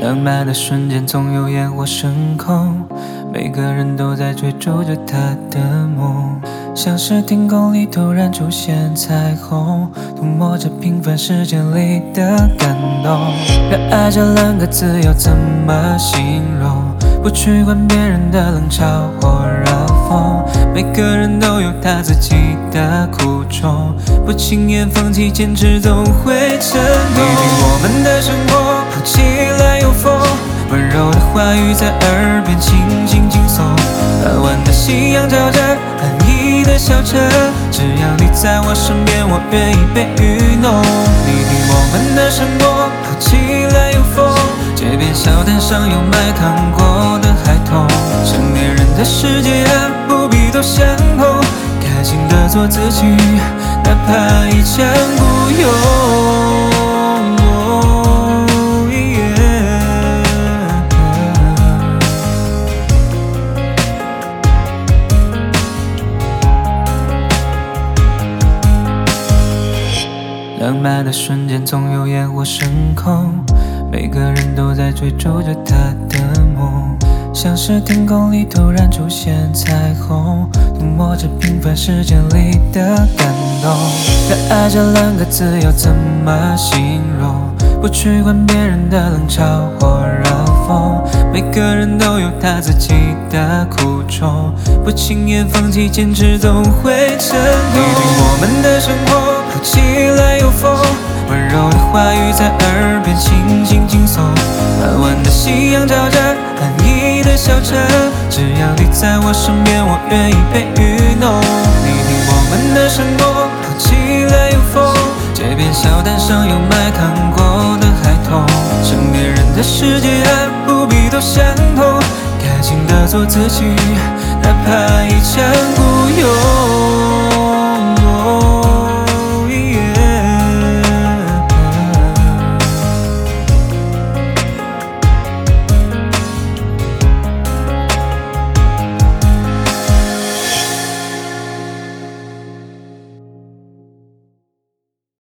浪漫的瞬间总有烟火升空，每个人都在追逐着他的梦，像是天空里突然出现彩虹，涂抹着平凡世界里的感动。热爱这两个字要怎么形容？不去管别人的冷嘲或热讽，每个人都有他自己的苦衷，不轻言放弃，坚持总会成功。你听我们的生活好起来有风，温柔的话语在耳边轻轻轻送，傍晚的夕阳照着安逸的小车，只要你在我身边，我愿意被愚弄。你听我们的生活好起来有风，街边小摊上有卖糖果的孩童，成年人的世界啊，不必都相同，开心的做自己，哪怕一腔孤勇。浪漫的瞬间总有烟火升空，每个人都在追逐着他的梦，像是天空里突然出现彩虹，涂抹着平凡世界里的感动。热爱这两个字要怎么形容？不去管别人的冷嘲或热讽，每个人都有他自己的苦衷，不轻言放弃，坚持总会成功。你听我们的生活好起来有风，温柔的话语在耳边轻轻轻送，傍晚的夕阳照着安逸的小车，只要你在我身边，我愿意被愚弄。你听我们的生活好起来有风，街边小摊上有卖糖果的孩童，成年人的世界啊，不必都相同，开心的做自己，哪怕一腔孤勇。